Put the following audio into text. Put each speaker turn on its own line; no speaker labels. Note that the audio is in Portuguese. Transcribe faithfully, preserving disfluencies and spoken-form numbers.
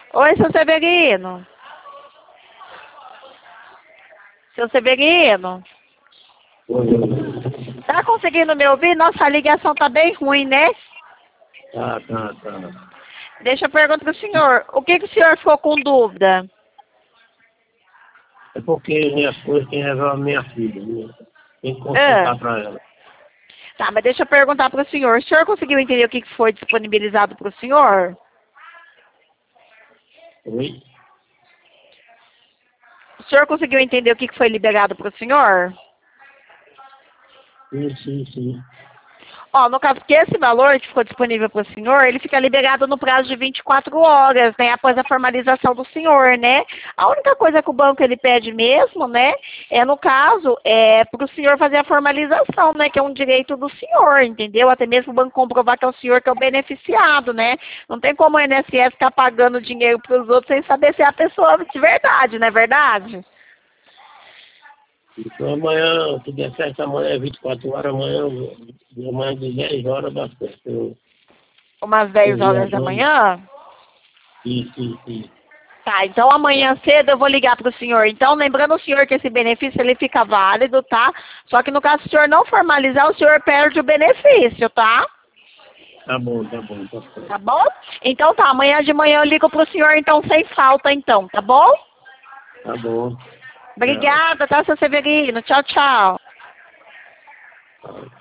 Oi, seu Severino. Seu Severino.
Oi.
Tá conseguindo me ouvir? Nossa, a ligação tá bem ruim, né?
Tá, tá, tá.
Deixa eu perguntar pro senhor. O que, que o senhor ficou com dúvida?
É porque minhas coisas tem que levar a minha filha, né? Tem que
Ah,
consultar pra ela.
tá, mas deixa eu perguntar pro senhor. O senhor conseguiu entender o que, que foi disponibilizado pro senhor?
Oi?
O senhor conseguiu entender o que, que foi liberado pro senhor?
Sim, sim, sim.
Ó, no caso que esse valor que ficou disponível para o senhor, ele fica liberado no prazo de vinte e quatro horas, né, após a formalização do senhor, né? A única coisa que o banco ele pede mesmo, né, é no caso, é para o senhor fazer a formalização, né, que é um direito do senhor, entendeu? Até mesmo o banco comprovar que é o senhor que é o beneficiado, né? Não tem como o I N S S ficar pagando dinheiro para os outros sem saber se é a pessoa de verdade, não é verdade?
Então amanhã, se der certo, amanhã é vinte e quatro horas, amanhã, de amanhã de dez horas dá certo. Eu
Umas
estou
dez horas da
viajando.
manhã.
Sim, sim, sim.
Tá, então amanhã cedo eu vou ligar para o senhor. Então, lembrando o senhor que esse benefício ele fica válido, tá? Só que no caso, se o senhor não formalizar, o senhor perde o benefício, tá?
Tá bom, tá bom, tá
Tá
certo.
bom? Então tá, amanhã de manhã eu ligo para o senhor, então, sem falta, então, tá bom?
Tá bom. Tchau.
Obrigada, tá, seu Severino? Tchau, tchau.
Tchau.